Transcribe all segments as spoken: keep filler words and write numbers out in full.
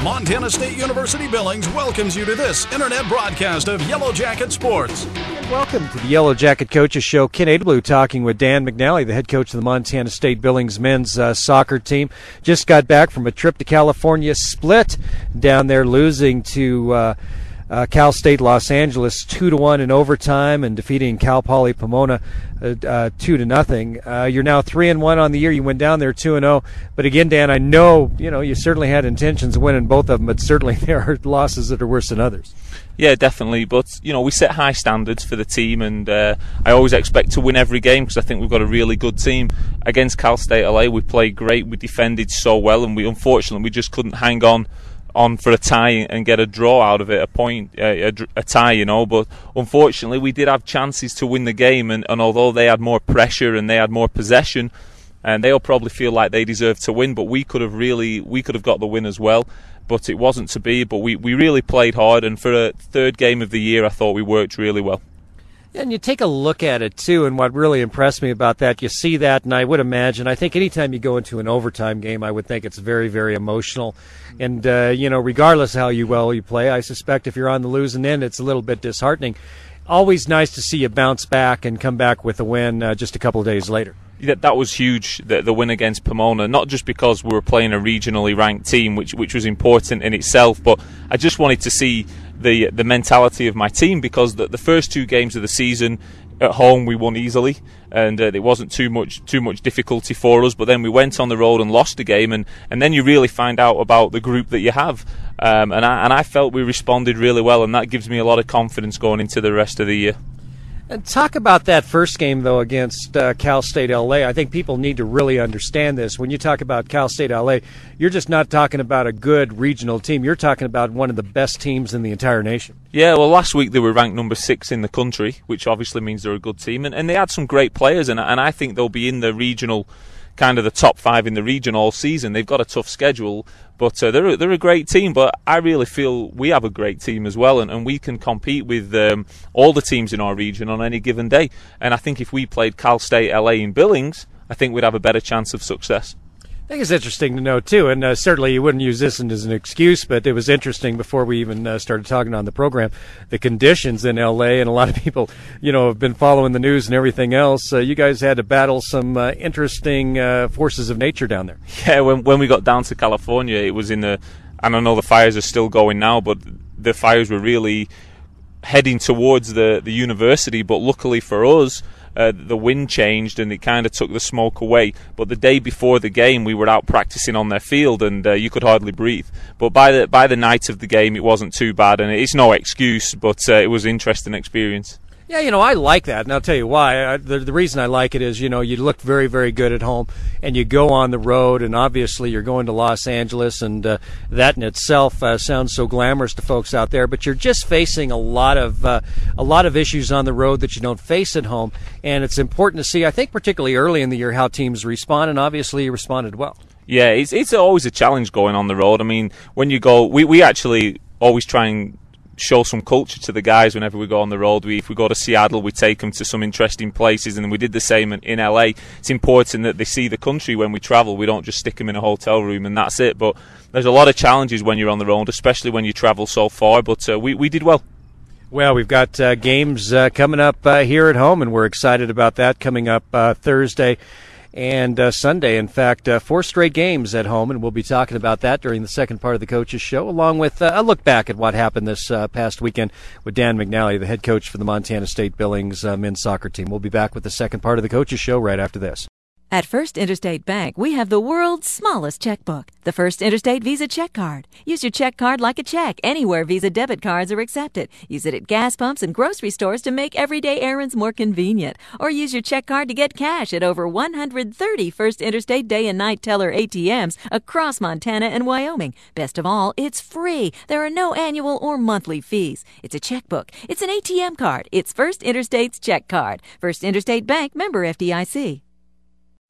Montana State University Billings welcomes you to this internet broadcast of Yellow Jacket Sports. And welcome to the Yellow Jacket Coaches Show. Ken Adelblue talking with Dan McNally, the head coach of the Montana State Billings men's uh, soccer team. Just got back from a trip to California, split down there, losing to uh, uh, Cal State Los Angeles two to one in overtime and defeating Cal Poly Pomona uh, uh, two to nothing. Uh, you're now three and one on the year. You went down there two and zero. But again, Dan, I know you know you certainly had intentions of winning both of them, but certainly there are losses that are worse than others. Yeah, definitely. But, you know, we set high standards for the team, and uh, I always expect to win every game because I think we've got a really good team. Against Cal State L A, we played great. We defended so well, and we unfortunately we just couldn't hang on on for a tie and get a draw out of it, a point, a, a, a tie, you know. But unfortunately, we did have chances to win the game, and, and although they had more pressure and they had more possession, and they'll probably feel like they deserve to win, but we could have really, we could have got the win as well. But it wasn't to be. But we, we really played hard, and for a third game of the year, I thought we worked really well. And you take a look at it, too, and what really impressed me about that, you see that, and I would imagine, I think anytime you go into an overtime game, I would think it's very, very emotional. And, uh, you know, regardless how you well you play, I suspect if you're on the losing end, it's a little bit disheartening. Always nice to see you bounce back and come back with a win uh, just a couple of days later. Yeah, that was huge, the, the win against Pomona, not just because we were playing a regionally ranked team, which which was important in itself, but I just wanted to see the the mentality of my team, because the, the first two games of the season at home we won easily, and uh, it wasn't too much too much difficulty for us. But then we went on the road and lost a game, and, and then you really find out about the group that you have. Um, and I and I felt we responded really well, and that gives me a lot of confidence going into the rest of the year. And talk about that first game, though, against uh, Cal State L A. I think people need to really understand this. When you talk about Cal State L A, you're just not talking about a good regional team. You're talking about one of the best teams in the entire nation. Yeah, well, last week they were ranked number six in the country, which obviously means they're a good team. And, and they had some great players, and, and I think they'll be in the regional, kind of the top five in the region all season. They've got a tough schedule, but uh, they're, a, they're a great team. But I really feel we have a great team as well, and, and we can compete with um, all the teams in our region on any given day. And I think if we played Cal State L A in Billings, I think we'd have a better chance of success. I think it's interesting to know, too, and uh, certainly you wouldn't use this as an excuse, but it was interesting before we even uh, started talking on the program, the conditions in L A, and a lot of people, you know, have been following the news and everything else. Uh, you guys had to battle some uh, interesting uh, forces of nature down there. Yeah, when when we got down to California, it was in the, and I know the fires are still going now, but the fires were really heading towards the, the university, but luckily for us, Uh, the wind changed and it kind of took the smoke away. But the day before the game, we were out practicing on their field, and uh, you could hardly breathe. But by the by the night of the game, it wasn't too bad, and it's no excuse, but uh, it was an interesting experience. Yeah, you know, I like that, and I'll tell you why. I, the, the reason I like it is, you know, you look very, very good at home, and you go on the road, and obviously you're going to Los Angeles, and uh, that in itself uh, sounds so glamorous to folks out there. But you're just facing a lot of uh, a lot of issues on the road that you don't face at home, and it's important to see, I think, particularly early in the year, how teams respond, and obviously you responded well. Yeah, it's it's always a challenge going on the road. I mean, when you go, we we actually always try and show some culture to the guys whenever we go on the road. We, if we go to Seattle, we take them to some interesting places, and we did the same in, in L A. It's important that they see the country when we travel. We don't just stick them in a hotel room and that's it. But there's a lot of challenges when you're on the road, especially when you travel so far. But uh, we, we did well. Well, we've got uh, games uh, coming up uh, here at home, and we're excited about that coming up uh, Thursday and uh, Sunday. In fact, uh, four straight games at home, and we'll be talking about that during the second part of the Coaches Show, along with uh, a look back at what happened this uh, past weekend with Dan McNally, the head coach for the Montana State Billings uh, men's soccer team. We'll be back with the second part of the Coaches Show right after this. At First Interstate Bank, we have the world's smallest checkbook, the First Interstate Visa Check Card. Use your check card like a check anywhere Visa debit cards are accepted. Use it at gas pumps and grocery stores to make everyday errands more convenient. Or use your check card to get cash at over one hundred thirty First Interstate day and night teller A T Ms across Montana and Wyoming. Best of all, it's free. There are no annual or monthly fees. It's a checkbook. It's an A T M card. It's First Interstate's check card. First Interstate Bank, member F D I C.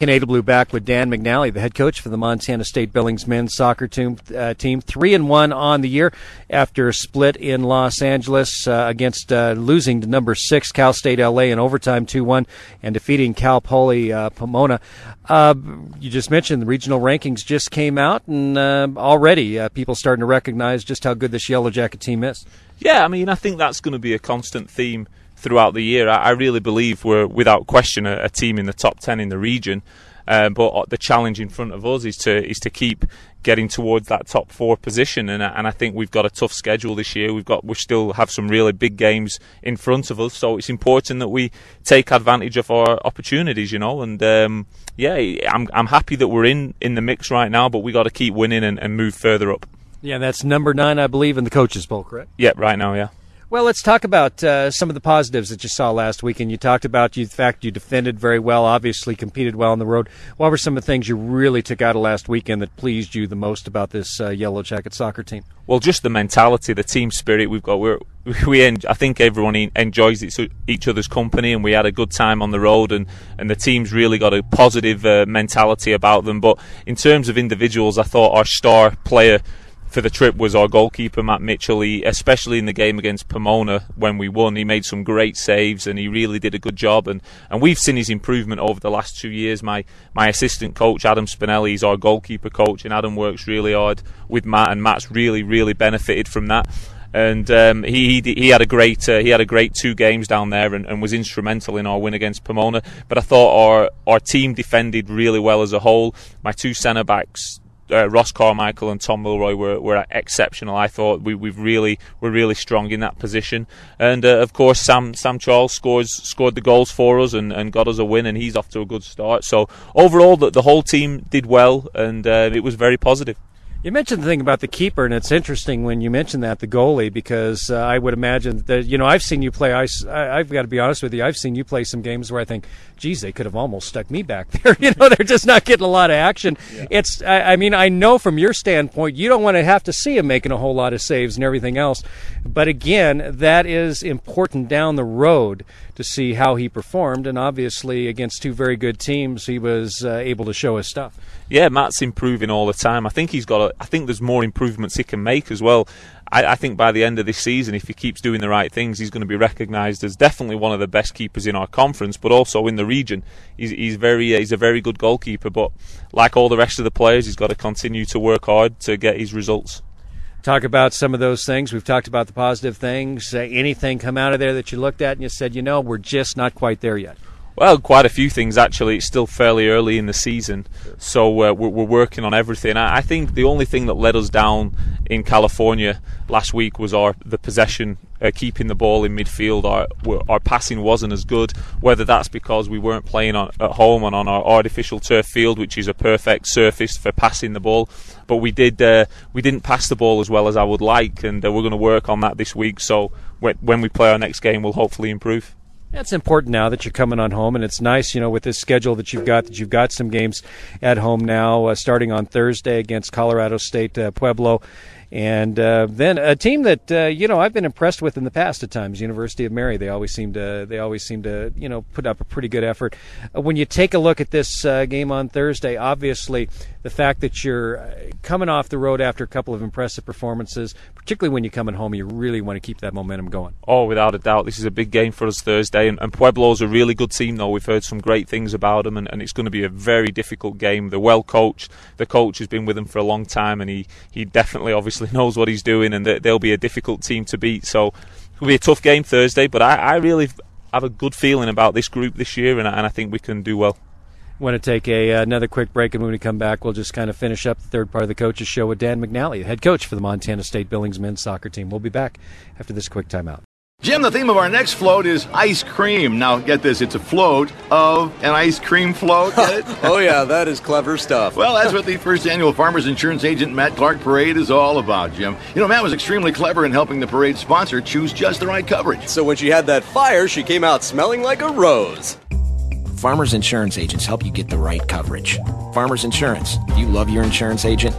Canada Blue back with Dan McNally, the head coach for the Montana State Billings men's soccer team. Uh, team three and one on the year after a split in Los Angeles uh, against uh, losing to number six Cal State L A in overtime two one and defeating Cal Poly uh, Pomona. Uh, you just mentioned the regional rankings just came out, and uh, already uh, people starting to recognize just how good this Yellow Jacket team is. Yeah, I mean, I think that's going to be a constant theme throughout the year. I really believe we're, without question, a, a team in the top ten in the region. Um, but the challenge in front of us is to is to keep getting towards that top four position, and and I think we've got a tough schedule this year. We've got we still have some really big games in front of us, so it's important that we take advantage of our opportunities, you know. And um, yeah, I'm I'm happy that we're in, in the mix right now, but we got to keep winning and, and move further up. Yeah, that's number nine, I believe, in the coaches' poll, correct? Yeah, right now, yeah. Well, let's talk about uh, some of the positives that you saw last week. And you talked about you, the fact you defended very well, obviously competed well on the road. What were some of the things you really took out of last weekend that pleased you the most about this uh, Yellow Jacket soccer team? Well, just the mentality, the team spirit we've got. We're, we, I think everyone enjoys each other's company, and we had a good time on the road, and, and the team's really got a positive uh, mentality about them. But in terms of individuals, I thought our star player for the trip was our goalkeeper, Matt Mitchell. He, especially in the game against Pomona when we won, he made some great saves and he really did a good job, and, and we've seen his improvement over the last two years. My my assistant coach, Adam Spinelli, is our goalkeeper coach, and Adam works really hard with Matt, and Matt's really, really benefited from that. And um, he, he he had a great uh, he had a great two games down there, and, and was instrumental in our win against Pomona. But I thought our our team defended really well as a whole. My two centre backs, Uh, Ross Carmichael and Tom Milroy, were, were exceptional. I thought we, we've really were really strong in that position, and uh, of course Sam Sam Charles scores scored the goals for us and, and got us a win, and he's off to a good start. So overall, the, the whole team did well, and uh, it was very positive. You mentioned the thing about the keeper, and it's interesting when you mention that, the goalie, because uh, I would imagine that, you know, I've seen you play, I, I've got to be honest with you, I've seen you play some games where I think, geez, they could have almost stuck me back there. You know, they're just not getting a lot of action. Yeah. It's, I, I mean, I know from your standpoint, you don't want to have to see him making a whole lot of saves and everything else. But again, that is important down the road to see how he performed, and obviously against two very good teams, he was uh, able to show his stuff. Yeah, Matt's improving all the time. I think he's got. A, I think there's more improvements he can make as well. I, I think by the end of this season, if he keeps doing the right things, he's going to be recognised as definitely one of the best keepers in our conference, but also in the region. He's, he's very. Uh, he's a very good goalkeeper, but like all the rest of the players, he's got to continue to work hard to get his results. Talk about some of those things. We've talked about the positive things. Uh, anything come out of there that you looked at and you said, you know, we're just not quite there yet? Well, quite a few things actually. It's still fairly early in the season, so uh, we're, we're working on everything. I, I think the only thing that let us down in California last week was our the possession, uh, keeping the ball in midfield. Our our passing wasn't as good. Whether that's because we weren't playing on, at home and on our artificial turf field, which is a perfect surface for passing the ball, but we did uh, we didn't pass the ball as well as I would like, and uh, we're going to work on that this week. So when, when we play our next game, we'll hopefully improve. It's important now that you're coming on home, and it's nice, you know, with this schedule that you've got, that you've got some games at home now, uh, starting on Thursday against Colorado State uh, Pueblo. And uh, then a team that uh, you know I've been impressed with in the past at times, University of Mary. They always seem to they always seem to you know put up a pretty good effort. Uh, when you take a look at this uh, game on Thursday, obviously the fact that you're coming off the road after a couple of impressive performances, particularly when you're coming home, you really want to keep that momentum going. Oh, without a doubt, this is a big game for us Thursday, and, and Pueblo's a really good team. Though we've heard some great things about them, and, and it's going to be a very difficult game. They're well coached. The coach has been with them for a long time, and he he definitely obviously knows what he's doing, and they'll be a difficult team to beat. So it'll be a tough game Thursday, but I, I really have a good feeling about this group this year, and, and I think we can do well. I want to take a, another quick break, and when we come back, we'll just kind of finish up the third part of the Coaches Show with Dan McNally, the head coach for the Montana State Billings men's soccer team. We'll be back after this quick timeout. Jim, the theme of our next float is ice cream. Now, get this, it's a float of an ice cream float. Get it? Oh, yeah, that is clever stuff. Well, that's what the first annual Farmers Insurance Agent Matt Clark Parade is all about, Jim. You know, Matt was extremely clever in helping the parade sponsor choose just the right coverage. So when she had that fire, she came out smelling like a rose. Farmers Insurance Agents help you get the right coverage. Farmers Insurance. Do you love your insurance agent?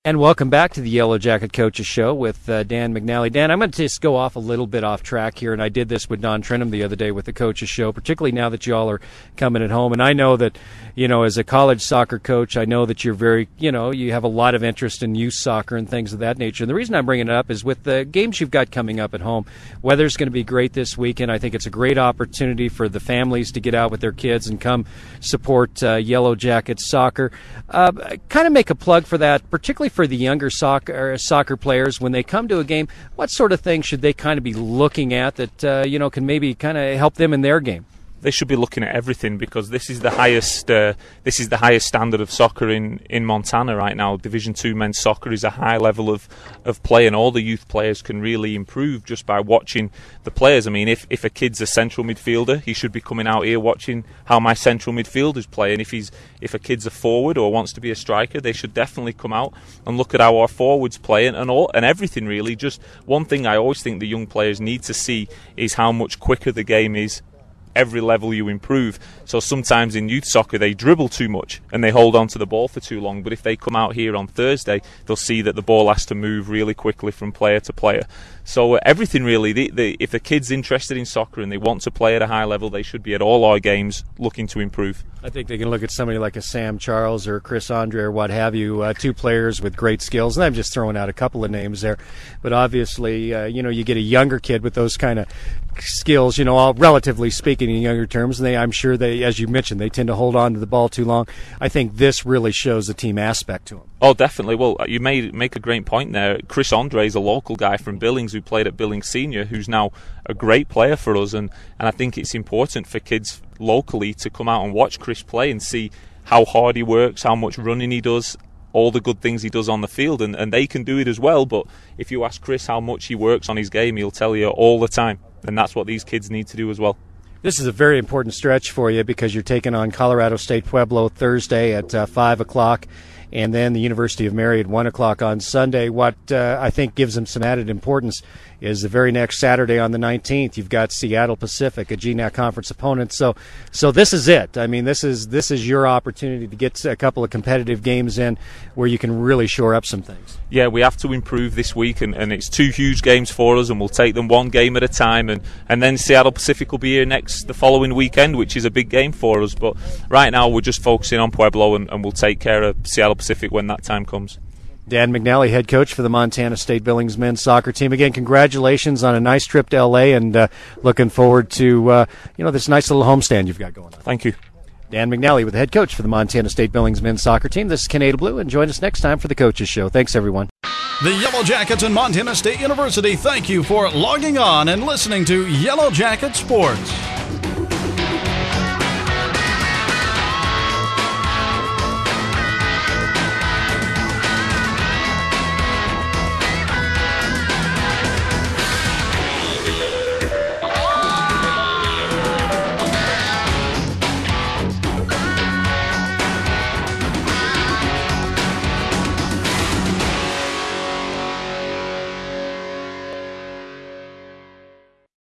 And welcome back to the Yellow Jacket Coaches Show with uh, Dan McNally. Dan, I'm going to just go off a little bit off track here, and I did this with Don Trenum the other day with the Coaches Show, particularly now that y'all are coming at home. And I know that, you know, as a college soccer coach, I know that you're very, you know, you have a lot of interest in youth soccer and things of that nature. And the reason I'm bringing it up is with the games you've got coming up at home, weather's going to be great this weekend. I think it's a great opportunity for the families to get out with their kids and come support uh, Yellow Jacket soccer. Uh, kind of make a plug for that, particularly for the younger soccer soccer players when they come to a game. What sort of things should they kind of be looking at that uh, you know can maybe kind of help them in their game? They should be looking at everything, because this is the highest uh, this is the highest standard of soccer in, in Montana right now. Division two men's soccer is a high level of, of play, and all the youth players can really improve just by watching the players. I mean, if, if a kid's a central midfielder, he should be coming out here watching how my central midfielders play. And if he's if a kid's a forward or wants to be a striker, they should definitely come out and look at how our forwards play and, and all and everything really. Just one thing I always think the young players need to see is how much quicker the game is every level you improve. So sometimes in youth soccer they dribble too much and they hold on to the ball for too long, but if they come out here on Thursday, they'll see that the ball has to move really quickly from player to player. So uh, everything really, the, the, if the kid's interested in soccer and they want to play at a high level, they should be at all our games looking to improve. I think they can look at somebody like a Sam Charles or Chris Andre or what have you, uh, two players with great skills. And I'm just throwing out a couple of names there. But obviously, uh, you know, you get a younger kid with those kind of skills, you know, all relatively speaking in younger terms. And they, I'm sure they, as you mentioned, they tend to hold on to the ball too long. I think this really shows the team aspect to them. Oh, definitely. Well, you made make a great point there. Chris Andre is a local guy from Billings who played at Billings Senior, who's now a great player for us. And, and I think it's important for kids locally to come out and watch Chris play and see how hard he works, how much running he does, all the good things he does on the field. And, and they can do it as well. But if you ask Chris how much he works on his game, he'll tell you all the time. And that's what these kids need to do as well. This is a very important stretch for you because you're taking on Colorado State Pueblo Thursday at uh, five o'clock. And then the University of Mary at one o'clock on Sunday. What uh, I think gives them some added importance is the very next Saturday on the nineteenth, you've got Seattle Pacific, a G N A C conference opponent. So so this is it. I mean, this is this is your opportunity to get a couple of competitive games in where you can really shore up some things. Yeah, we have to improve this week, and, and it's two huge games for us, and we'll take them one game at a time. And, and then Seattle Pacific will be here next the following weekend, which is a big game for us. But right now we're just focusing on Pueblo, and, and we'll take care of Seattle Pacific when that time comes. Dan McNally, head coach for the Montana State Billings men's soccer team. Again, congratulations on a nice trip to L A, and uh, looking forward to uh, you know this nice little homestand you've got going on. Thank you. Dan McNally with the head coach for the Montana State Billings men's soccer team. This is Canada Blue, and join us next time for the Coaches Show. Thanks, everyone. The Yellow Jackets and Montana State University thank you for logging on and listening to Yellow Jacket Sports.